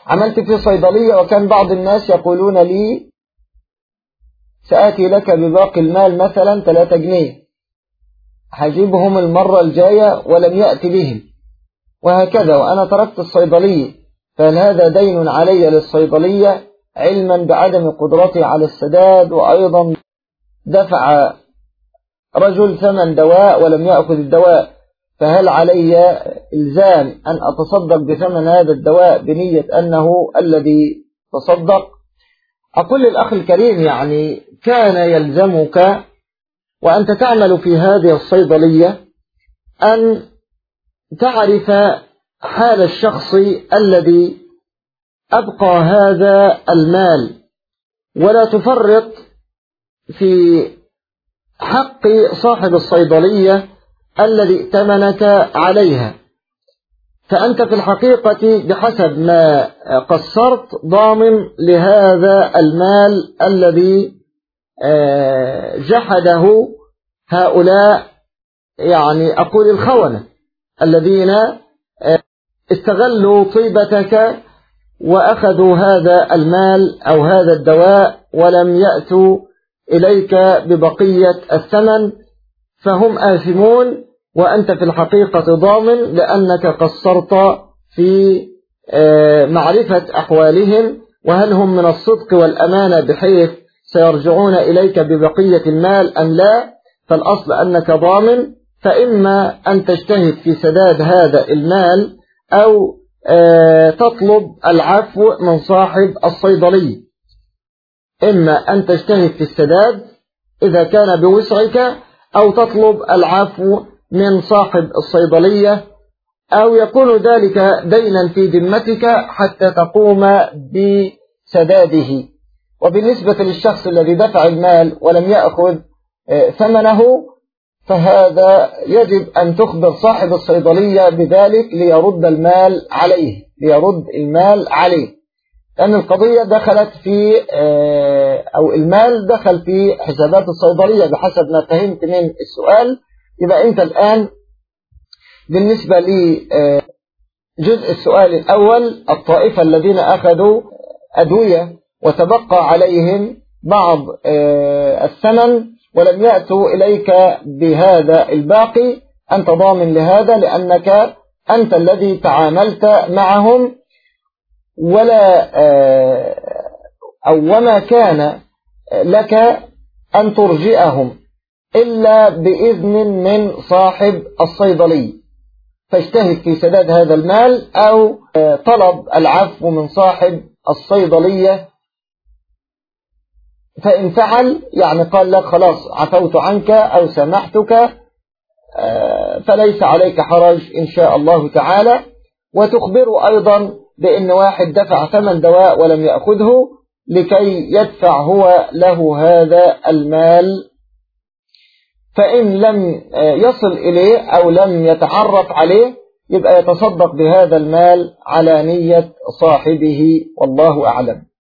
عملت في صيدلية وكان بعض الناس يقولون لي سآتي لك بباقي المال مثلا 3 جنيه هجيبهم المرة الجاية ولم يأتي بهم، وهكذا وأنا تركت الصيدلية، فهل هذا دين علي للصيدلية علما بعدم قدرتي على السداد؟ وأيضا دفع رجل ثمن دواء ولم يأخذ الدواء، فهل علي إلزام أن أتصدق بثمن هذا الدواء بنية أنه الذي تصدق؟ أقول للأخ الكريم يعني كان يلزمك وأنت تعمل في هذه الصيدلية أن تعرف حال الشخص الذي أبقى هذا المال، ولا تفرط في حق صاحب الصيدلية الذي ائتمنك عليها. فأنت في الحقيقة بحسب ما قصرت ضامن لهذا المال الذي جحده هؤلاء، يعني أقول الخونة الذين استغلوا طيبتك وأخذوا هذا المال أو هذا الدواء ولم يأتوا إليك ببقية الثمن، فهم آثمون وأنت في الحقيقة ضامن لأنك قصرت في معرفة أحوالهم وهل هم من الصدق والأمانة بحيث سيرجعون إليك ببقية المال أم لا. فالأصل أنك ضامن، فإما أن تجتهد في سداد هذا المال أو تطلب العفو من صاحب الصيدلية. إما أن تجتهد في السداد إذا كان بوسعك أو تطلب العفو من صاحب الصيدلية، أو يكون ذلك دينا في ذمتك حتى تقوم بسداده. وبالنسبة للشخص الذي دفع المال ولم يأخذ ثمنه فهذا يجب أن تخبر صاحب الصيدلية بذلك ليرد المال عليه، لأن القضية دخلت في أو المال دخل في حسابات الصيدلية بحسب ما فهمت من السؤال. يبقى أنت الآن بالنسبة لجزء السؤال الأول، الطائفة الذين أخذوا أدوية وتبقى عليهم بعض الثمن ولم يأتوا إليك بهذا الباقي، أنت ضامن لهذا لأنك أنت الذي تعاملت معهم، وما كان لك أن ترجئهم إلا بإذن من صاحب الصيدلية، فاجتهد في سداد هذا المال أو طلب العفو من صاحب الصيدلية. فإن فعل يعني قال لك خلاص عفوت عنك أو سامحتك فليس عليك حرج إن شاء الله تعالى. وتخبره أيضا بأن واحد دفع ثمن دواء ولم يأخذه لكي يدفع هو له هذا المال، فإن لم يصل إليه أو لم يتعرف عليه يبقى يتصدق بهذا المال على نية صاحبه، والله أعلم.